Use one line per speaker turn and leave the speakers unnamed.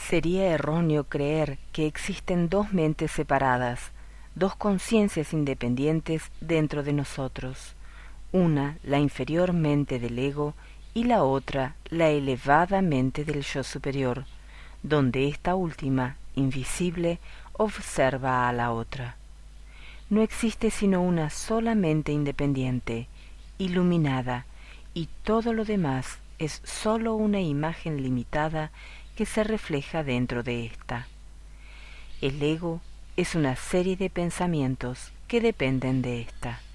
Sería erróneo creer que existen dos mentes separadas, dos conciencias independientes dentro de nosotros, una la inferior mente del ego y la otra la elevada mente del yo superior, donde esta última, invisible, observa a la otra. No existe sino una sola mente independiente, iluminada, y todo lo demás es sólo una imagen limitada que se refleja dentro de ésta. El ego es una serie de pensamientos que dependen de ésta.